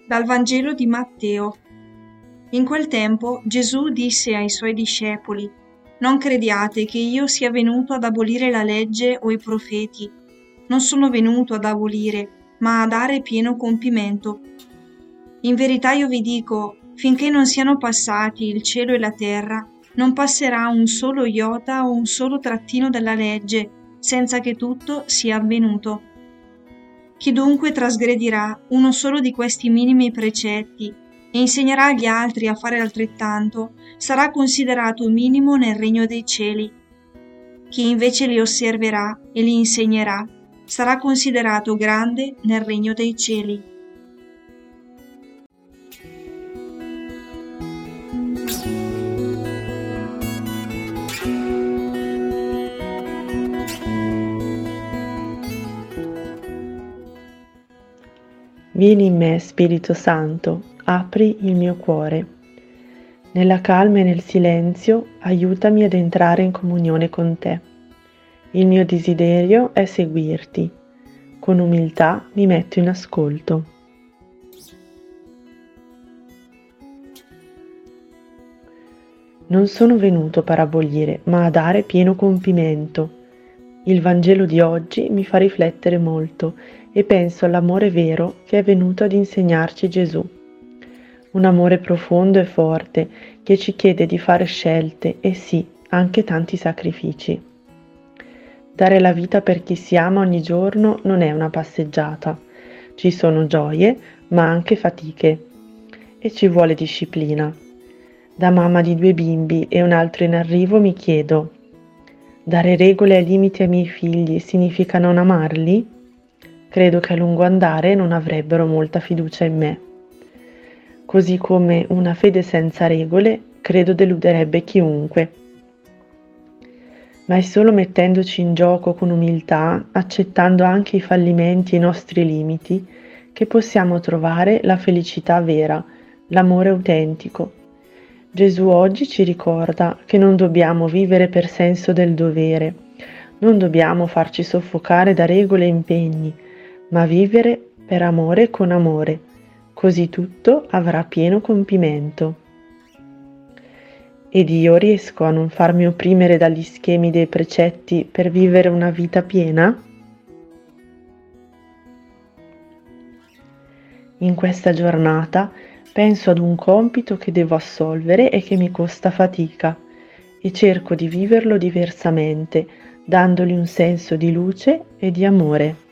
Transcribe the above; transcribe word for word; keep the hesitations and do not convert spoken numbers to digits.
Dal Vangelo di Matteo. In quel tempo Gesù disse ai suoi discepoli: «Non crediate che io sia venuto ad abolire la legge o i profeti. Non sono venuto ad abolire, ma a dare pieno compimento. In verità io vi dico, finché non siano passati il cielo e la terra, non passerà un solo iota o un solo trattino della legge, senza che tutto sia avvenuto. Chi dunque trasgredirà uno solo di questi minimi precetti e insegnerà agli altri a fare altrettanto, sarà considerato minimo nel regno dei cieli. Chi invece li osserverà e li insegnerà, sarà considerato grande nel regno dei cieli». Vieni in me, Spirito Santo, apri il mio cuore. Nella calma e nel silenzio, aiutami ad entrare in comunione con te. Il mio desiderio è seguirti. Con umiltà mi metto in ascolto. Non sono venuto per abolire, ma a dare pieno compimento. Il Vangelo di oggi mi fa riflettere molto e penso all'amore vero che è venuto ad insegnarci Gesù. Un amore profondo e forte che ci chiede di fare scelte e sì, anche tanti sacrifici. Dare la vita per chi si ama ogni giorno non è una passeggiata. Ci sono gioie, ma anche fatiche. E ci vuole disciplina. Da mamma di due bimbi e un altro in arrivo mi chiedo: dare regole e limiti ai miei figli significa non amarli? Credo che a lungo andare non avrebbero molta fiducia in me. Così come una fede senza regole, credo deluderebbe chiunque. Ma è solo mettendoci in gioco con umiltà, accettando anche i fallimenti e i nostri limiti, che possiamo trovare la felicità vera, l'amore autentico. Gesù oggi ci ricorda che non dobbiamo vivere per senso del dovere, non dobbiamo farci soffocare da regole e impegni, ma vivere per amore e con amore, così tutto avrà pieno compimento. Ed io riesco a non farmi opprimere dagli schemi dei precetti per vivere una vita piena? In questa giornata penso ad un compito che devo assolvere e che mi costa fatica e cerco di viverlo diversamente, dandogli un senso di luce e di amore.